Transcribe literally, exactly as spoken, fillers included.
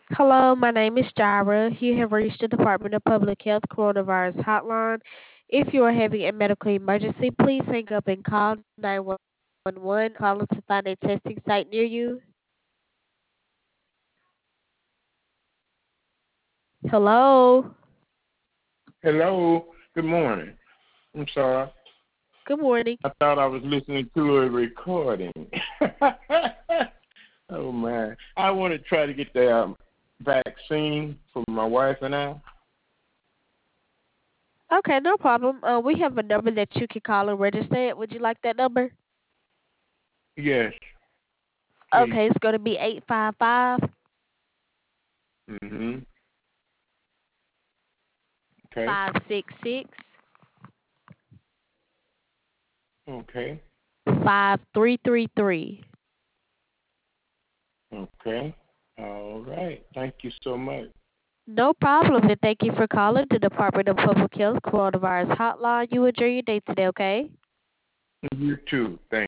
Hello, my name is Jira. You have reached the Department of Public Health Coronavirus Hotline. If you are having a medical emergency, please hang up and call nine one one or call us to find a testing site near you. Hello. Hello. Good morning. I'm sorry. Good morning. I thought I was listening to a recording. Oh man. I want to try to get the um, vaccine for my wife and I. Okay, no problem. Uh, we have a number that you can call and register at. Would you like that number? Yes, please. Okay, it's going to be eight five five, Mhm. Okay. five six six, Okay. five three three three. Okay. All right. Thank you so much. No problem, and thank you for calling the Department of Public Health Coronavirus Hotline. You enjoy your day today, okay? You too. Thank